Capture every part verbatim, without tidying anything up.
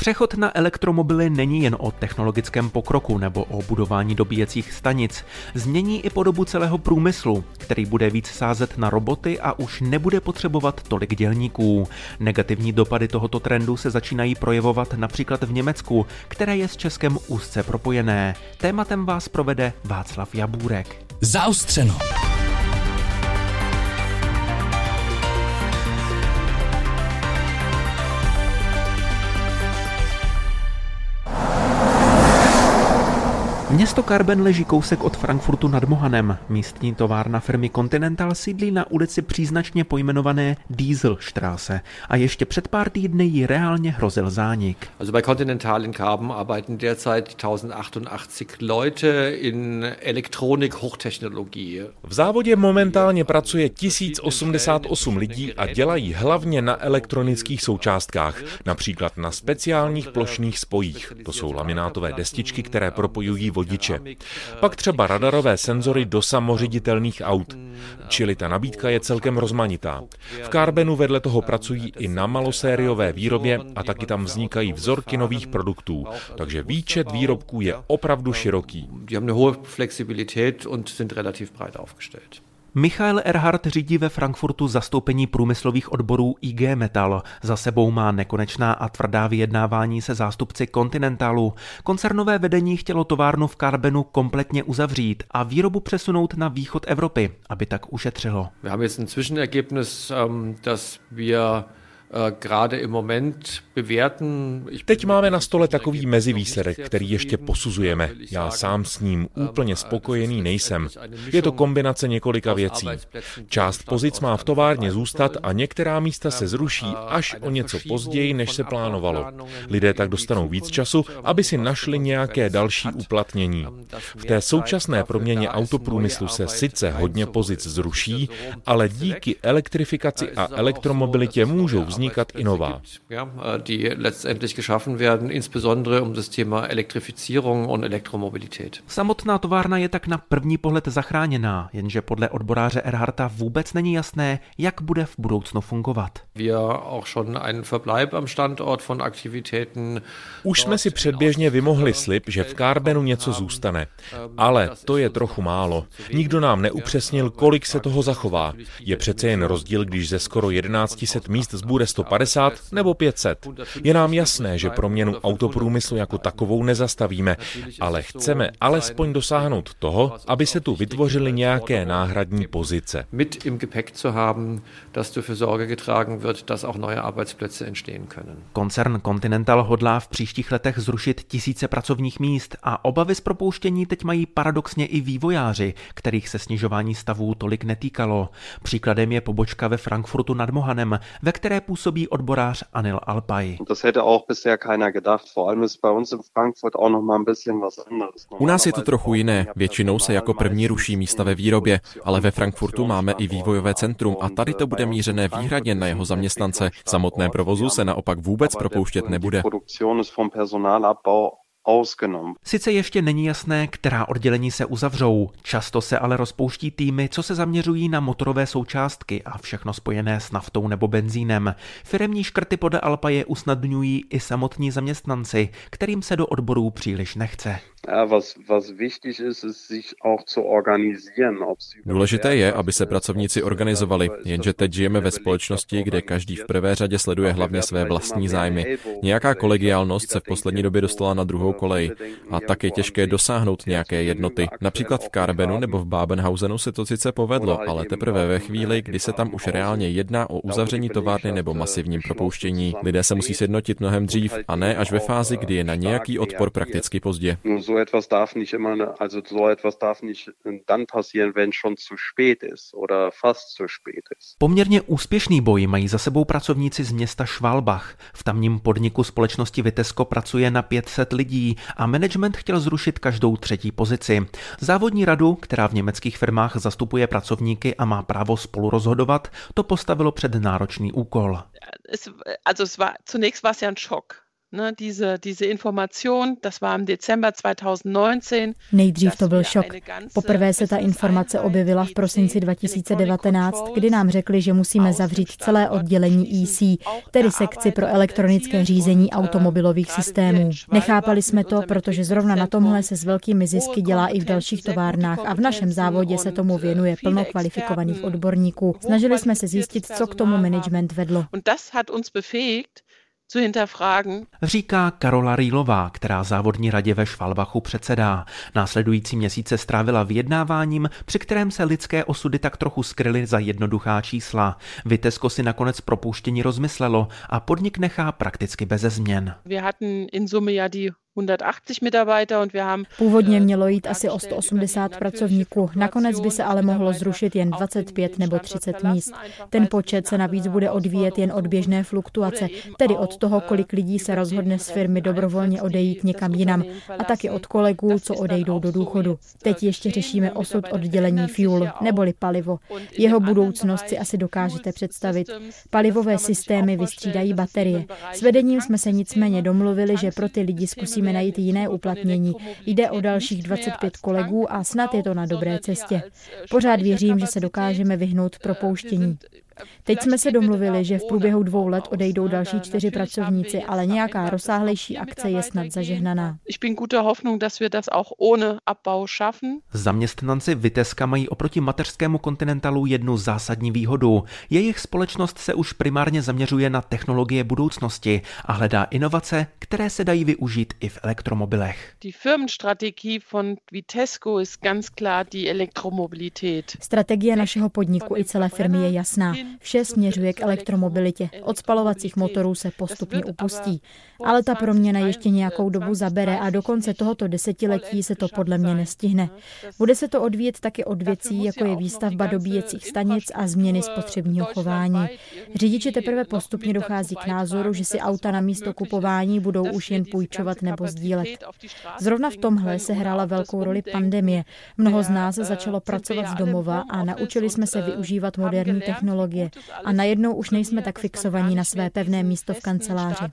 Přechod na elektromobily není jen o technologickém pokroku nebo o budování dobíjecích stanic. Změní i podobu celého průmyslu, který bude víc sázet na roboty a už nebude potřebovat tolik dělníků. Negativní dopady tohoto trendu se začínají projevovat například v Německu, které je s Českem úzce propojené. Tématem vás provede Václav Jabůrek. Zaostřeno. Město Karben leží kousek od Frankfurtu nad Mohanem. Místní továrna firmy Continental sídlí na ulici příznačně pojmenované Dieselstraße a ještě před pár týdny jí reálně hrozil zánik. Also bei Continental in Karben arbeiten derzeit tisíc osmdesát osm Leute in Elektronik Hochtechnologie. V závodě momentálně pracuje tisíc osmdesát osm lidí a dělají hlavně na elektronických součástkách, například na speciálních plošných spojích. To jsou laminátové destičky, které propojují vodiče. Pak třeba radarové senzory do samoředitelných aut. Čili ta nabídka je celkem rozmanitá. V Karbenu vedle toho pracují i na malosériové výrobě a taky tam vznikají vzorky nových produktů. Takže výčet výrobků je opravdu široký. Die haben eine hohe Flexibilität und sind relativ breit aufgestellt. Michael Erhardt řídí ve Frankfurtu zastoupení průmyslových odborů I G Metall. Za sebou má nekonečná a tvrdá vyjednávání se zástupci Continentalu. Koncernové vedení chtělo továrnu v Karbenu kompletně uzavřít a výrobu přesunout na východ Evropy, aby tak ušetřilo. Wir haben jetzt ein Zwischenergebnis, dass wir gerade im Moment bewerten. Teď máme na stole takový mezivýsledek, který ještě posuzujeme. Já sám s ním úplně spokojený nejsem. Je to kombinace několika věcí. Část pozic má v továrně zůstat a některá místa se zruší až o něco později, než se plánovalo. Lidé tak dostanou víc času, aby si našli nějaké další uplatnění. V té současné proměně autoprůmyslu se sice hodně pozic zruší, ale díky elektrifikaci a elektromobilitě můžou vznikat i nová. Die letztendlich geschaffen werden, insbesondere um das Thema Elektrifizierung und Elektromobilität. Samotná továrna je tak na první pohled zachráněná, jenže podle odboráře Erhardta vůbec není jasné, jak bude v budoucnu fungovat. Wir auch schon einen Verbleib am Standort von Aktivitäten. Už jsme si předběžně vymohli slib, že v Karbenu něco zůstane. Ale to je trochu málo. Nikdo nám neupřesnil, kolik se toho zachová. Je přece jen rozdíl, když ze skoro tisíc sto míst zbude sto padesát nebo pět set. Je nám jasné, že proměnu autoprůmyslu jako takovou nezastavíme, ale chceme alespoň dosáhnout toho, aby se tu vytvořily nějaké náhradní pozice. Mit im Gepäck zu haben, dass dafür Sorge getragen wird, dass auch neue Arbeitsplätze entstehen können. Koncern Continental hodlá v příštích letech zrušit tisíce pracovních míst a obavy z propouštění teď mají paradoxně i vývojáři, kterých se snižování stavů tolik netýkalo. Příkladem je pobočka ve Frankfurtu nad Mohanem, ve které působí odborář Anil Alpay. U nás je to trochu jiné. Většinou se jako první ruší místa ve výrobě, ale ve Frankfurtu máme i vývojové centrum a tady to bude mířené výhradně na jeho zaměstnance. V samotném provozu se naopak vůbec propouštět nebude. Sice ještě není jasné, která oddělení se uzavřou, často se ale rozpouští týmy, co se zaměřují na motorové součástky a všechno spojené s naftou nebo benzínem. Firemní škrty podle Alpaye usnadňují i samotní zaměstnanci, kterým se do odborů příliš nechce. Důležité je, aby se pracovníci organizovali, jenže teď žijeme ve společnosti, kde každý v prvé řadě sleduje hlavně své vlastní zájmy. Nějaká kolegiálnost se v poslední době dostala na druhou kolej a tak je těžké dosáhnout nějaké jednoty. Například v Karbenu nebo v Babenhausenu se to sice povedlo, ale teprve ve chvíli, kdy se tam už reálně jedná o uzavření továrny nebo masivním propouštění. Lidé se musí sjednotit mnohem dřív a ne až ve fázi, kdy je na nějaký odpor prakticky pozdě. So etwas darf nicht immer, also so etwas darf nicht dann passieren, wenn schon zu spät ist oder fast zu spät ist. Poměrně úspěšný boj mají za sebou pracovníci z města Schwalbach. V tamním podniku společnosti Vitesco pracuje na pět set lidí a management chtěl zrušit každou třetí pozici. Závodní radu, která v německých firmách zastupuje pracovníky a má právo spolu rozhodovat, to postavilo před náročný úkol. Also es war, zunächst war es ja ein Schock. Nejdřív to byl šok. Poprvé se ta informace objevila v prosinci dva tisíce devatenáct, kdy nám řekli, že musíme zavřít celé oddělení E C, tedy sekci pro elektronické řízení automobilových systémů. Nechápali jsme to, protože zrovna na tomhle se s velkými zisky dělá i v dalších továrnách a v našem závodě se tomu věnuje plno kvalifikovaných odborníků. Snažili jsme se zjistit, co k tomu management vedlo. Říká Karola Rýlová, která závodní radě ve Schwalbachu předsedá. Následující měsíce strávila vyjednáváním, při kterém se lidské osudy tak trochu skryly za jednoduchá čísla. Vitesco si nakonec propouštění rozmyslelo a podnik nechá prakticky beze změn. Původně mělo jít asi o sto osmdesát pracovníků, nakonec by se ale mohlo zrušit jen dvacet pět nebo třicet míst. Ten počet se navíc bude odvíjet jen od běžné fluktuace, tedy od toho, kolik lidí se rozhodne z firmy dobrovolně odejít někam jinam a taky od kolegů, co odejdou do důchodu. Teď ještě řešíme osud oddělení fuel, neboli palivo. Jeho budoucnost si asi dokážete představit. Palivové systémy vystřídají baterie. S vedením jsme se nicméně domluvili, že pro ty lidi zkusíme najít jiné uplatnění. Jde o dalších dvacet pět kolegů a snad je to na dobré cestě. Pořád věřím, že se dokážeme vyhnout propouštění. Teď jsme se domluvili, že v průběhu dvou let odejdou další čtyři pracovníci, ale nějaká rozsáhlejší akce je snad zažehnaná. Zaměstnanci Vitesca mají oproti mateřskému Continentalu jednu zásadní výhodu. Jejich společnost se už primárně zaměřuje na technologie budoucnosti a hledá inovace, které se dají využít i v elektromobilech. Strategie našeho podniku i celé firmy je jasná. Vše směřuje k elektromobilitě. Od spalovacích motorů se postupně upustí. Ale ta proměna ještě nějakou dobu zabere a do konce tohoto desetiletí se to podle mě nestihne. Bude se to odvíjet taky od věcí, jako je výstavba dobíjecích stanic a změny spotřebního chování. Řidiči teprve postupně dochází k názoru, že si auta na místo kupování budou už jen půjčovat nebo sdílet. Zrovna v tomhle se hrála velkou roli pandemie. Mnoho z nás začalo pracovat z domova a naučili jsme se využívat moderní technologie. A najednou už nejsme tak fixovaní na své pevné místo v kanceláři.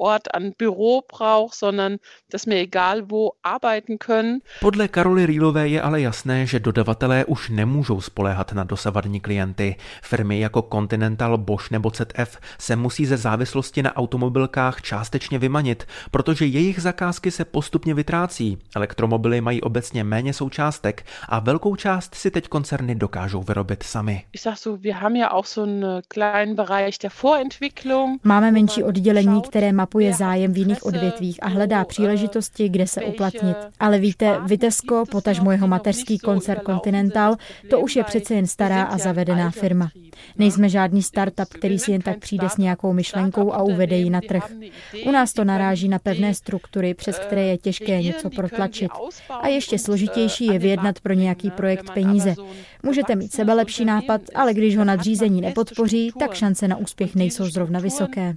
Podle Karoly Rýlové je ale jasné, že dodavatelé už nemůžou spoléhat na dosavadní klienty. Firmy jako Continental, Bosch nebo Z F se musí ze závislosti na automobilkách částečně vymanit, protože jejich zakázky se postupně vytrácí. Elektromobily mají obecně méně součástek a velkou část si teď koncerny dokážou vyrobit sami. Máme menší oddělení, které mapuje zájem v jiných odvětvích a hledá příležitosti, kde se uplatnit. Ale víte, Vitesco, potažmo jeho mateřský koncern Continental, to už je přece jen stará a zavedená firma. Nejsme žádný startup, který si jen tak přijde s nějakou myšlenkou a uvede ji na trh. U nás to naráží na pevné struktury, přes které je těžké něco protlačit. A ještě složitější je vyjednat pro nějaký projekt peníze. Můžete mít sebelepší nápad, ale když ho nadřízení nepodpoří, tak šance na úspěch nejsou zrovna vysoké.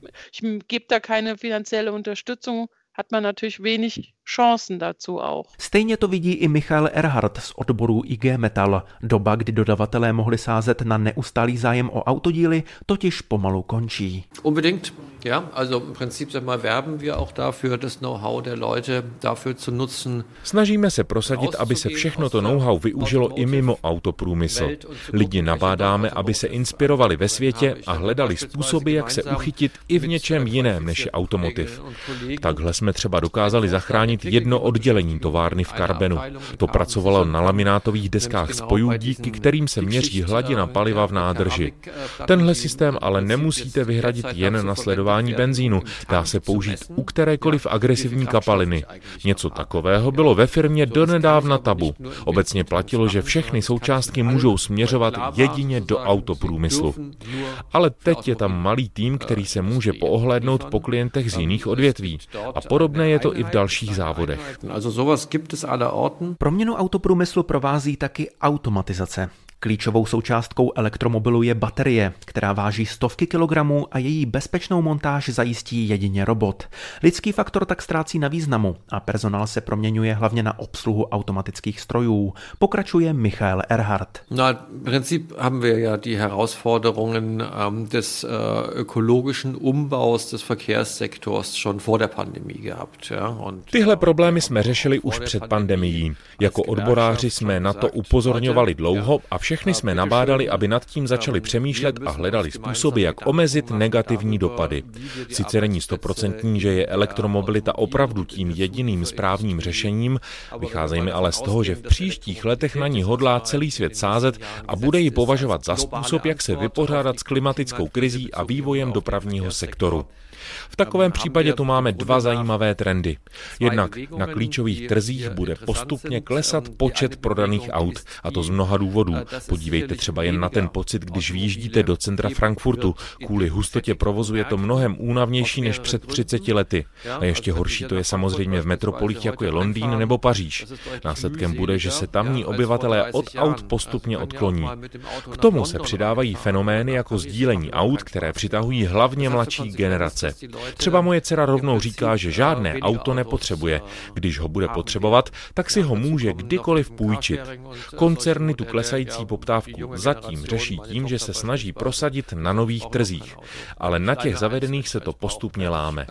Stejně to vidí i Michael Erhardt z odboru I G Metall. Doba, kdy dodavatelé mohli sázet na neustálý zájem o autodíly, totiž pomalu končí. Unbedingt. Ja, also im Prinzip sag mal, werben wir auch dafür, das Know-how der Leute dafür zu nutzen. Snažíme se prosadit, aby se všechno to know-how využilo i mimo autoprůmysl. Lidi nabádáme, aby se inspirovali ve světě a hledali způsoby, jak se uchytit i v něčem jiném než je automotiv. Takhle jsme třeba dokázali zachránit jedno oddělení továrny v Karbenu. To pracovalo na laminátových deskách spojů, díky kterým se měří hladina paliva v nádrži. Tenhle systém ale nemusíte vyhradit jen na sledování benzínu, dá se použít u kterékoliv agresivní kapaliny. Něco takového bylo ve firmě donedávna tabu. Obecně platilo, že všechny součástky můžou směřovat jedině do autoprůmyslu. Ale teď je tam malý tým, který se může poohlédnout po klientech z jiných odvětví. A podobné je to i v dalších závodech. Proměnu autoprůmyslu provází taky automatizace. Klíčovou součástkou elektromobilu je baterie, která váží stovky kilogramů a její bezpečnou montáž zajistí jedině robot. Lidský faktor tak ztrácí na významu a personál se proměňuje hlavně na obsluhu automatických strojů, pokračuje Michael Erhardt. Na, im Prinzip haben wir ja die Herausforderungen um, des uh, ökologischen Umbaus des Verkehrssektors schon vor der Pandemie gehabt. Ja? Und tyhle problémy jsme řešili už před pandemií. Jako odboráři jsme na to upozorňovali dlouho a všechny jsme nabádali, aby nad tím začali přemýšlet a hledali způsoby, jak omezit negativní dopady. Sice není stoprocentní, že je elektromobilita opravdu tím jediným správným řešením, vycházejme ale z toho, že v příštích letech na ní hodlá celý svět sázet a bude ji považovat za způsob, jak se vypořádat s klimatickou krizí a vývojem dopravního sektoru. V takovém případě tu máme dva zajímavé trendy. Jednak na klíčových trzích bude postupně klesat počet prodaných aut, a to z mnoha důvodů. Podívejte třeba jen na ten pocit, když vyjíždíte do centra Frankfurtu. Kvůli hustotě provozu je to mnohem únavnější než před třiceti lety. A ještě horší to je samozřejmě v metropolích, jako je Londýn nebo Paříž. Následkem bude, že se tamní obyvatelé od aut postupně odkloní. K tomu se přidávají fenomény jako sdílení aut, které přitahují hlavně mladší generace. Třeba moje dcera rovnou říká, že žádné auto nepotřebuje. Když ho bude potřebovat, tak si ho může kdykoliv půjčit. Koncerny tu klesající poptávku zatím řeší tím, že se snaží prosadit na nových trzích. Ale na těch zavedených se to postupně láme.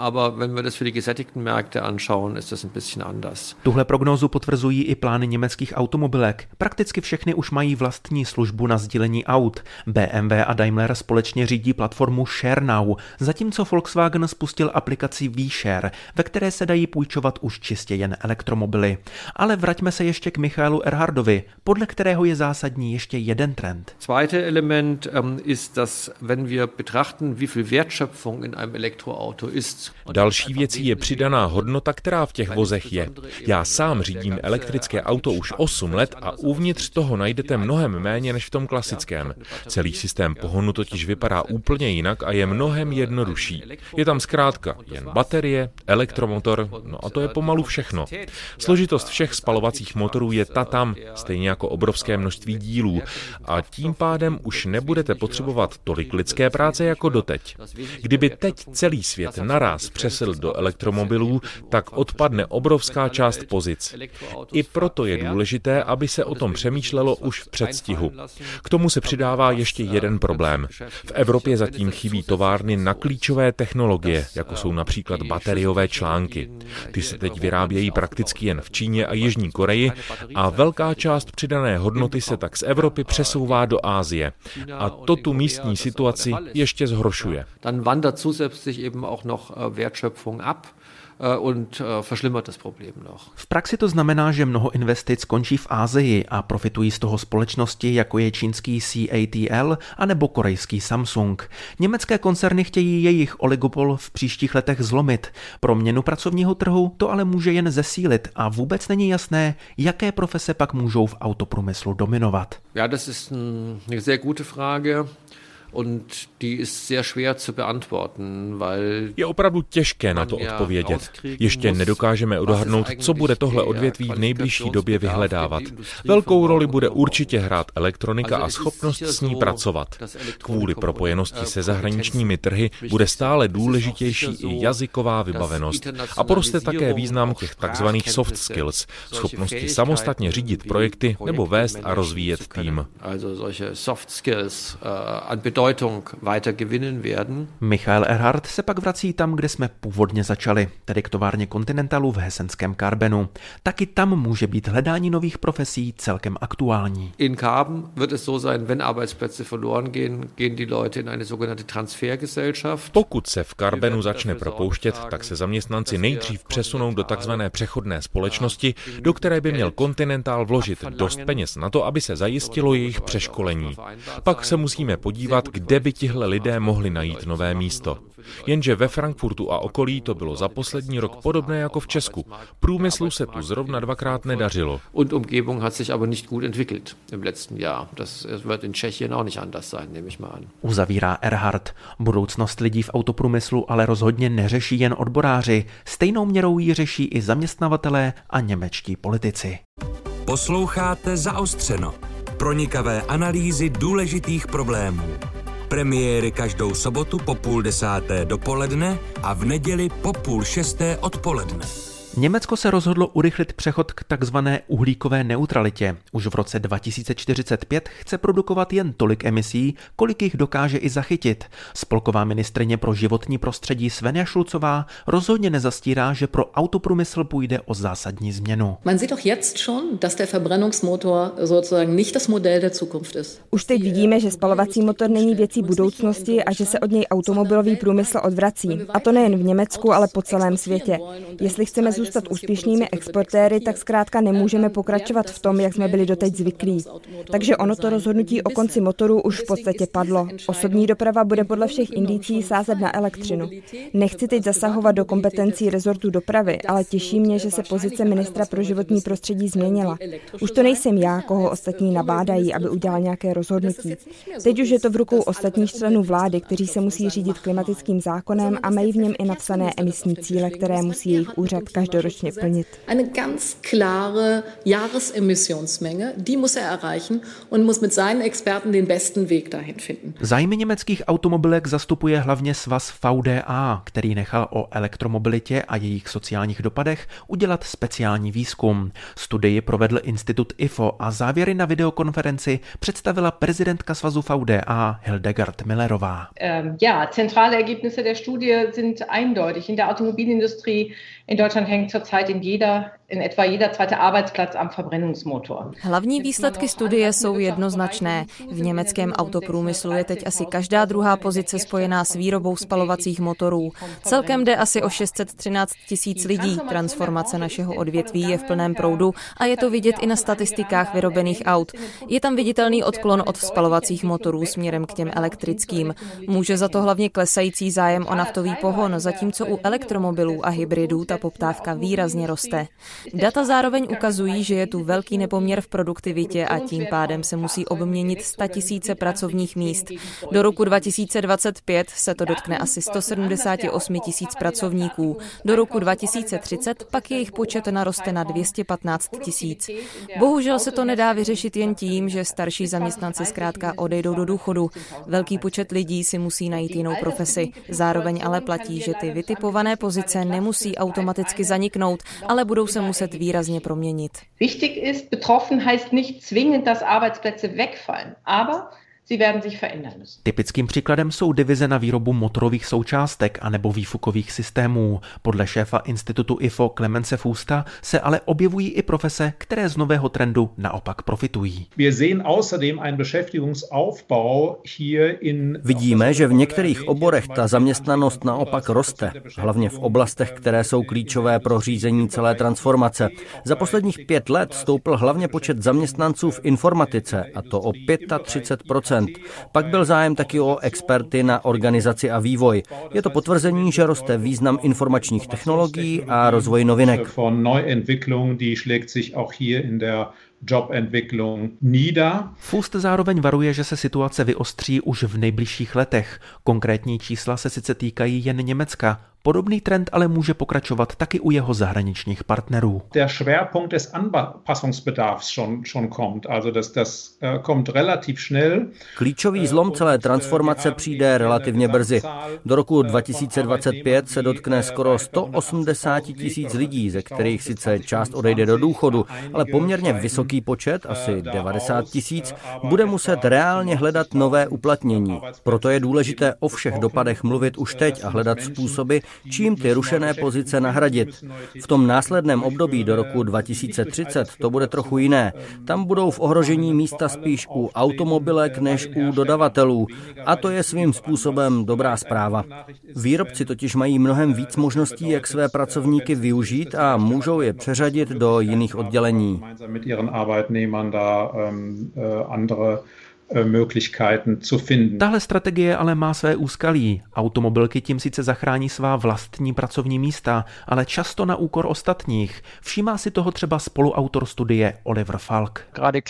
Tuhle prognózu potvrzují i plány německých automobilek. Prakticky všechny už mají vlastní službu na sdílení aut. B M W a Daimler společně řídí platformu ShareNow, zatímco Volkswagen spustil aplikaci WeShare, ve které se dají půjčovat už čistě jen elektromobily. Ale vraťme se ještě k Michaelu Erhardtovi, podle kterého je zásadní ještě jeden trend. Zweiter Element um, ist, dass wenn wir betrachten, wie viel Wertschöpfung in einem Elektroauto ist. Další věcí je přidaná hodnota, která v těch vozech je. Já sám řídím elektrické auto už osm let a uvnitř toho najdete mnohem méně než v tom klasickém. Celý systém pohonu totiž vypadá úplně jinak a je mnohem jednodušší. Je tam zkrátka jen baterie, elektromotor, no a to je pomalu všechno. Složitost všech spalovacích motorů je ta tam, stejně jako obrovské množství dílů, a tím pádem už nebudete potřebovat tolik lidské práce jako doteď. Kdyby teď celý svět naráz přesedl do elektromobilů, tak odpadne obrovská část pozic. I proto je důležité, aby se o tom přemýšlelo už v předstihu. K tomu se přidává ještě jeden problém. V Evropě zatím chybí továrny na klíčové technologie, jako jsou například bateriové články. Ty se teď vyrábějí prakticky jen v Číně a Jižní Koreji a velká část přidané hodnoty se tak z Evropy přesouvá do Asie. A to tu místní situaci ještě zhoršuje. Dann wandert zusätzlich eben auch noch Wertschöpfung ab. Und verschlimmert das Problem noch. V praxi to znamená, že mnoho investic končí v Asii a profitují z toho společnosti, jako je čínský C A T L anebo korejský Samsung. Německé koncerny chtějí jejich oligopol v příštích letech zlomit. Pro měnu pracovního trhu to ale může jen zesílit a vůbec není jasné, jaké profese pak můžou v autoprůmyslu dominovat. Ja, das ist eine sehr gute Frage. Und die ist sehr schwer zu beantworten, weil je opravdu těžké na to odpovědět. Ještě nedokážeme odhadnout, co bude tohle odvětví v nejbližší době vyhledávat. Velkou roli bude určitě hrát elektronika a schopnost s ní pracovat. Kvůli propojenosti se zahraničními trhy bude stále důležitější i jazyková vybavenost. A poroste také význam těch takzvaných soft skills, schopnosti samostatně řídit projekty nebo vést a rozvíjet tým. Michael Erhardt se pak vrací tam, kde jsme původně začali, tedy k továrně Continentalu v hesenském Karbenu. Taky tam může být hledání nových profesí celkem aktuální. In Karben wird es so sein, wenn Arbeitsplätze verloren gehen, gehen die Leute in eine sogenannte Transfergesellschaft. Pokud se v Karbenu začne propouštět, tak se zaměstnanci nejdřív přesunou do takzvané přechodné společnosti, do které by měl Continental vložit dost peněz na to, aby se zajistilo jejich přeškolení. Pak se musíme podívat, kde by tihle lidé mohli najít nové místo. Jenže ve Frankfurtu a okolí to bylo za poslední rok podobné jako v Česku. Průmyslu se tu zrovna dvakrát nedařilo. Und Umgebung hat sich aber nicht gut entwickelt im letzten Jahr. Das wird in Tschechien auch nicht anders sein, nehme ich mal an. Uzavírá Erhardt. Budoucnost lidí v autoprůmyslu ale rozhodně neřeší jen odboráři. Stejnou měrou ji řeší i zaměstnavatelé a němečtí politici. Posloucháte Zaostřeno. Pronikavé analýzy důležitých problémů. Premiéry každou sobotu po půl desáté dopoledne a v neděli po půl šesté odpoledne. Německo se rozhodlo urychlit přechod k takzvané uhlíkové neutralitě. Už v roce dva tisíce čtyřicet pět chce produkovat jen tolik emisí, kolik jich dokáže i zachytit. Spolková ministryně pro životní prostředí Svenja Schulzová rozhodně nezastírá, že pro autoprůmysl půjde o zásadní změnu. Man sieht doch jetzt schon, dass der Verbrennungsmotor sozusagen nicht das Modell der Zukunft ist. Už teď vidíme, že spalovací motor není věcí budoucnosti a že se od něj automobilový průmysl odvrací. A to nejen v Německu, ale po celém světě. Jestli chceme zůstat úspěšnými exportéry, tak zkrátka nemůžeme pokračovat v tom, jak jsme byli doteď zvyklí. Takže ono to rozhodnutí o konci motoru už v podstatě padlo. Osobní doprava bude podle všech indicí sázet na elektřinu. Nechci teď zasahovat do kompetencí rezortu dopravy, ale těší mě, že se pozice ministra pro životní prostředí změnila. Už to nejsem já, koho ostatní nabádají, aby udělal nějaké rozhodnutí. Teď už je to v rukou ostatních členů vlády, kteří se musí řídit klimatickým zákonem a mají v něm i napsané emisní cíle, které musí jejich úřad každoročně plnit. Eine ganz klare Jahresemissionsmenge, die muss er erreichen und muss mit seinen Experten den besten Weg dahin finden. Zájmy německých automobilek zastupuje hlavně svaz V D A, který nechal o elektromobilitě a jejich sociálních dopadech udělat speciální výzkum. Studii provedl institut I F O a závěry na videokonferenci představila prezidentka svazu V D A Hildegard Millerová. Ähm, ja, zentrale Ergebnisse der Studie sind eindeutig. In der Automobilindustrie in Deutschland hängt zurzeit in jeder in etwa jeder zweite Arbeitsplatz am Verbrennungsmotor. Hlavní výsledky studie jsou jednoznačné. V německém autoprůmyslu je teď asi každá druhá pozice spojená s výrobou spalovacích motorů. Celkem jde asi o šest set třináct tisíc lidí. Transformace našeho odvětví je v plném proudu a je to vidět i na statistikách vyrobených aut. Je tam viditelný odklon od spalovacích motorů směrem k těm elektrickým. Může za to hlavně klesající zájem o naftový pohon, zatímco u elektromobilů a hybridů ta poptávka výrazně roste. Data zároveň ukazují, že je tu velký nepoměr v produktivitě a tím pádem se musí obměnit statisíce pracovních míst. Do roku dva tisíce dvacet pět se to dotkne asi sto sedmdesát osm tisíc pracovníků. Do roku dva tisíce třicet pak jejich počet naroste na dvě stě patnáct tisíc. Bohužel se to nedá vyřešit jen tím, že starší zaměstnanci zkrátka odejdou do důchodu. Velký počet lidí si musí najít jinou profesi. Zároveň ale platí, že ty vytipované pozice nemusí automaticky zaniknout, ale budou se muset výrazně proměnit. Wichtig ist, betroffen heißt nicht zwingend, dass Arbeitsplätze wegfallen, aber sie werden sich verändern müssen. Typickým příkladem jsou divize na výrobu motorových součástek anebo výfukových systémů. Podle šéfa institutu I F O Klemence Fusta se ale objevují i profese, které z nového trendu naopak profitují. Vidíme, že v některých oborech ta zaměstnanost naopak roste, hlavně v oblastech, které jsou klíčové pro řízení celé transformace. Za posledních pět let stoupl hlavně počet zaměstnanců v informatice, a to o třicet pět procent. Pak byl zájem taky o experty na organizaci a vývoj. Je to potvrzení, že roste význam informačních technologií a rozvoj novinek. Fust zároveň varuje, že se situace vyostří už v nejbližších letech. Konkrétní čísla se sice týkají jen Německa. Podobný trend ale může pokračovat taky u jeho zahraničních partnerů. Der Schwerpunkt des Anpassungsbedarfs schon schon kommt, also das das kommt relativ schnell. Klíčový zlom celé transformace přijde relativně brzy. Do roku dva tisíce dvacet pět se dotkne skoro sto osmdesát tisíc lidí, ze kterých sice část odejde do důchodu, ale poměrně vysoký počet, asi devadesát tisíc, bude muset reálně hledat nové uplatnění. Proto je důležité o všech dopadech mluvit už teď a hledat způsoby, čím ty rušené pozice nahradit. V tom následném období do roku dva tisíce třicet to bude trochu jiné. Tam budou v ohrožení místa spíš u automobilek než u dodavatelů. A to je svým způsobem dobrá zpráva. Výrobci totiž mají mnohem víc možností, jak své pracovníky využít a můžou je přeřadit do jiných oddělení. Möglichkeiten zu finden. Tahle strategie ale má své úskalí. Automobilky tím sice zachrání svá vlastní pracovní místa, ale často na úkor ostatních. Všímá si toho třeba spoluautor studie Oliver Falk.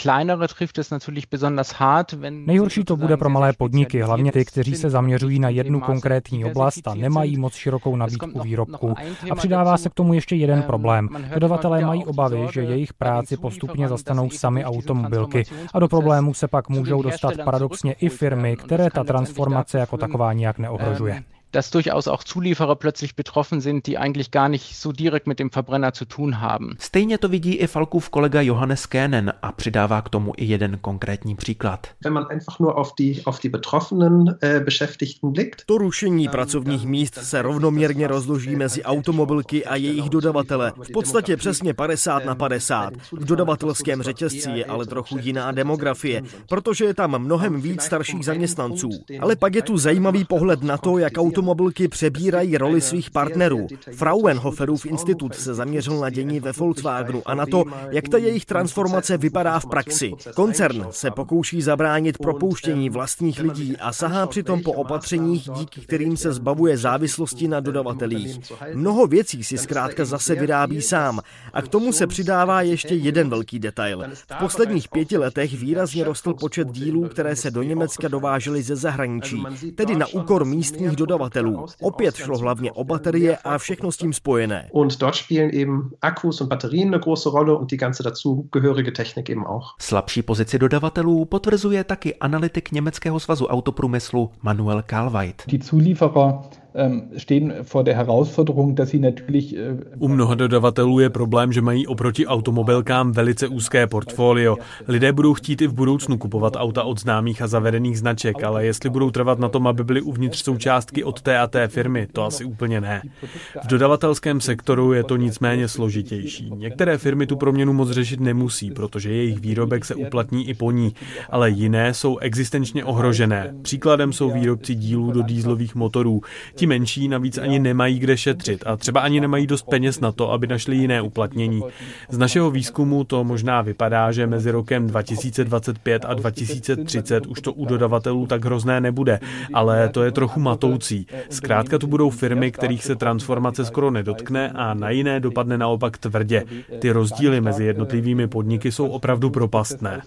Nejhorší to bude pro malé podniky, hlavně ty, kteří se zaměřují na jednu konkrétní oblast a nemají moc širokou nabídku výrobků. A přidává se k tomu ještě jeden problém. Dodavatelé mají obavy, že jejich práci postupně zastanou sami automobilky a do problémů se pak můžou dostat paradoxně i firmy, které ta transformace jako taková nijak neohrožuje. dass durchaus auch Zulieferer plötzlich betroffen sind, die eigentlich gar nicht so direkt mit dem Verbrenner zu tun haben. Stejně to vidí i Falkův kolega Johannes Kähnen a přidává k tomu i jeden konkrétní příklad. Wenn man einfach nur auf die auf die betroffenen äh, Beschäftigten blickt. To rušení pracovních míst se rovnoměrně rozloží mezi automobilky a jejich dodavatele. V podstatě přesně padesát na padesát. V dodavatelském řetězci je ale trochu jiná demografie, protože je tam mnohem víc starších zaměstnanců. Ale pak je tu zajímavý pohled na to, jak automobilky přebírají roli svých partnerů. Fraunhoferův institut se zaměřil na dění ve Volkswagenu a na to, jak ta jejich transformace vypadá v praxi. Koncern se pokouší zabránit propouštění vlastních lidí a sahá přitom po opatřeních, díky kterým se zbavuje závislosti na dodavatelích. Mnoho věcí si zkrátka zase vyrábí sám a k tomu se přidává ještě jeden velký detail. V posledních pěti letech výrazně rostl počet dílů, které se do Německa dovážely ze zahraničí, tedy na úkor místních dodavatelů. Opět šlo hlavně o baterie a všechno s tím spojené. Und dort spielen eben Akkus und Batterien eine große Rolle und die ganze dazugehörige Technik eben auch. Slabší pozici dodavatelů potvrzuje taky analytik Německého svazu autoprůmyslu Manuel Kalweit. Die Zulieferer stehen vor der Herausforderung, dass sie natürlich. U mnoha dodavatelů je problém, že mají oproti automobilkám velice úzké portfolio. Lidé budou chtít i v budoucnu kupovat auta od známých a zavedených značek, ale jestli budou trvat na tom, aby byly uvnitř součástky od té a té firmy, to asi úplně ne. V dodavatelském sektoru je to nicméně složitější. Některé firmy tu proměnu moc řešit nemusí, protože jejich výrobek se uplatní i po ní, ale jiné jsou existenčně ohrožené. Příkladem jsou výrobci dílů do dieselových motorů. Ti menší navíc ani nemají kde šetřit a třeba ani nemají dost peněz na to, aby našli jiné uplatnění. Z našeho výzkumu to možná vypadá, že mezi rokem dva tisíce dvacet pět a dva tisíce třicet už to u dodavatelů tak hrozné nebude, ale to je trochu matoucí. Zkrátka tu budou firmy, kterých se transformace skoro nedotkne a na jiné dopadne naopak tvrdě. Ty rozdíly mezi jednotlivými podniky jsou opravdu propastné.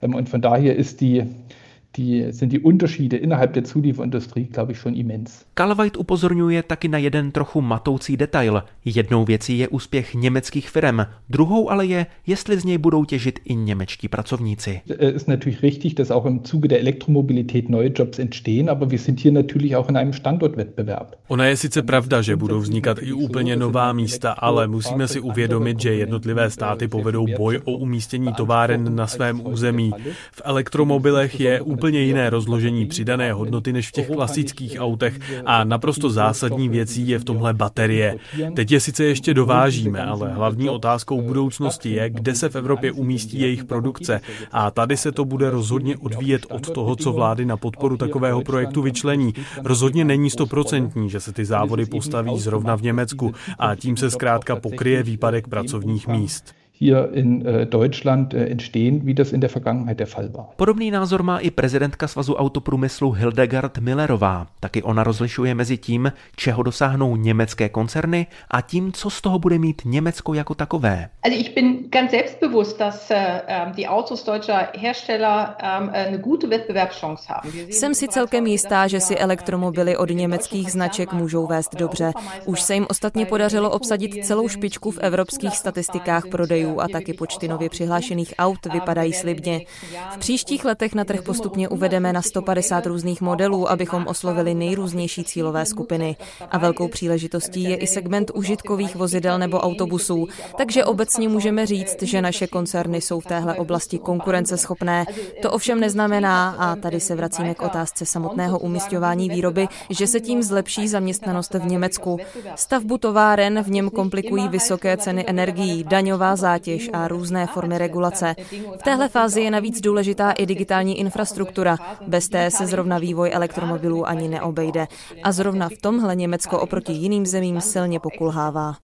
Die, sind die Unterschiede innerhalb der Zulieferindustrie, glaube ich, schon immens. Kalweit upozorňuje taky na jeden trochu matoucí detail. Jednou věcí je úspěch německých firem, druhou ale je, jestli z něj budou těžit i němečtí pracovníci. Es ist natürlich richtig, dass auch im Zuge der Elektromobilität neue Jobs entstehen, aber wir sind hier natürlich auch in einem Standortwettbewerb. Ona je sice pravda, že budou vznikat i úplně nová místa, ale musíme si uvědomit, že jednotlivé státy povedou boj o umístění továren na svém území. V elektromobilech je úplně jiné rozložení přidané hodnoty než v těch klasických autech a naprosto zásadní věcí je v tomhle baterie. Teď je sice ještě dovážíme, ale hlavní otázkou budoucnosti je, kde se v Evropě umístí jejich produkce a tady se to bude rozhodně odvíjet od toho, co vlády na podporu takového projektu vyčlení. Rozhodně není stoprocentní, že se ty závody postaví zrovna v Německu a tím se zkrátka pokryje výpadek pracovních míst. Hier in Deutschland entstehen, wie das in der Vergangenheit der Fall war. Podobný názor má i prezidentka Svazu autoprůmyslu Hildegard Millerová. Taky ona rozlišuje mezi tím, čeho dosáhnou německé koncerny a tím, co z toho bude mít Německo jako takové. Also ich bin ganz selbstbewusst, dass die Autos deutscher Hersteller eine gute Wettbewerbschance haben. Jsem si celkem jistá, že si elektromobily od německých značek můžou vést dobře. Už se jim ostatně podařilo obsadit celou špičku v evropských statistikách prodejů a taky počty nově přihlášených aut vypadají slibně. V příštích letech na trh postupně uvedeme na sto padesát různých modelů, abychom oslovili nejrůznější cílové skupiny. A velkou příležitostí je i segment užitkových vozidel nebo autobusů, takže obecně můžeme říct, že naše koncerny jsou v téhle oblasti konkurenceschopné. To ovšem neznamená, a tady se vracíme k otázce samotného umisťování výroby, že se tím zlepší zaměstnanost v Německu. Stavbu továren v něm komplikují vysoké ceny energií, daňová zátěž a různé formy regulace. V téhle fázi je navíc důležitá i digitální infrastruktura. Bez té se zrovna vývoj elektromobilů ani neobejde. A zrovna v tomhle Německo oproti jiným zemím silně pokulhává.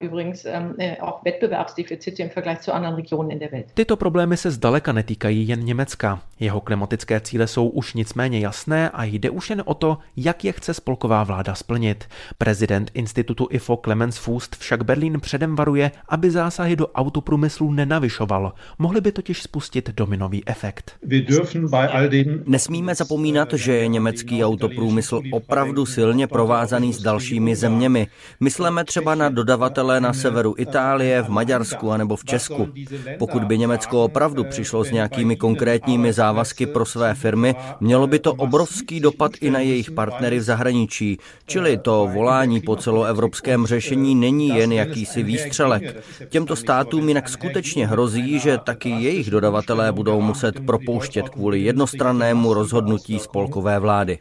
Tyto problémy se zdaleka netýkají jen Německa. Jeho klimatické cíle jsou už nicméně jasné a jde už jen o to, jak je chce spolková vláda splnit. Prezident institutu I F O Clemens Fuest však Berlín předem varuje, aby zásahy do autoprůmyslu nenavyšoval. Mohly by totiž spustit dominový efekt. Nesmíme zapomínat, že je německý autoprůmysl opravdu silně provázaný s dalšími zeměmi. Myslíme třeba na dodavatele na severu Itálie, v Maďarsku anebo v Česku. Pokud by Německo opravdu přišlo s nějakými konkrétními závazky pro své firmy, mělo by to obrovský dopad i na jejich partnery v zahraničí. Čili to volání po celoevropském řešení není jen jakýsi výstřelek. Těmto státům jinak skutečně hrozí, že taky jejich dodavatelé budou muset propouštět kvůli jednostrannému rozhodnutí spolkové vlády.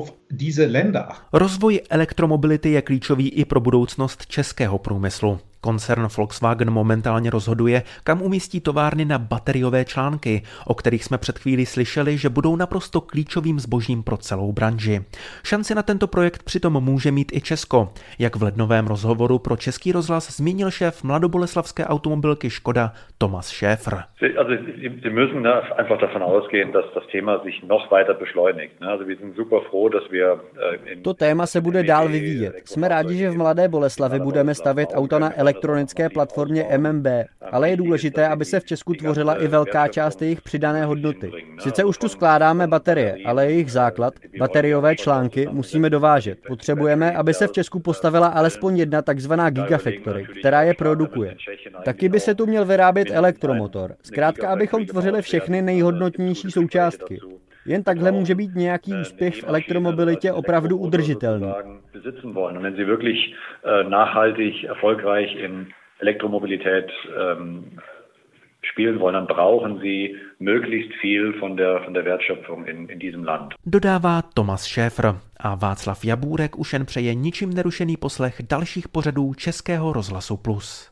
Rozvoj elektromobility je klíčový i pro budoucnost českého průmyslu. Koncern Volkswagen momentálně rozhoduje, kam umístí továrny na bateriové články, o kterých jsme před chvílí slyšeli, že budou naprosto klíčovým zbožím pro celou branži. Šanci na tento projekt přitom může mít i Česko. Jak v lednovém rozhovoru pro Český rozhlas zmínil šéf mladoboleslavské automobilky Škoda Thomas Schäfer. To téma se bude dál vyvíjet. Jsme rádi, že v Mladé Boleslavi budeme stavět auta na elektronické platformě M M B, ale je důležité, aby se v Česku tvořila i velká část jejich přidané hodnoty. Sice už tu skládáme baterie, ale jejich základ, bateriové články, musíme dovážet. Potřebujeme, aby se v Česku postavila alespoň jedna takzvaná gigafactory, která je produkuje. Taky by se tu měl vyrábět elektromotor. Zkrátka, abychom tvořili všechny nejhodnotnější součástky. Jen takhle může být nějaký úspěch v elektromobilitě opravdu udržitelný. Dodává Thomas Schäfer a Václav Jabůrek už jen přeje ničím nerušený poslech dalších pořadů Českého rozhlasu Plus.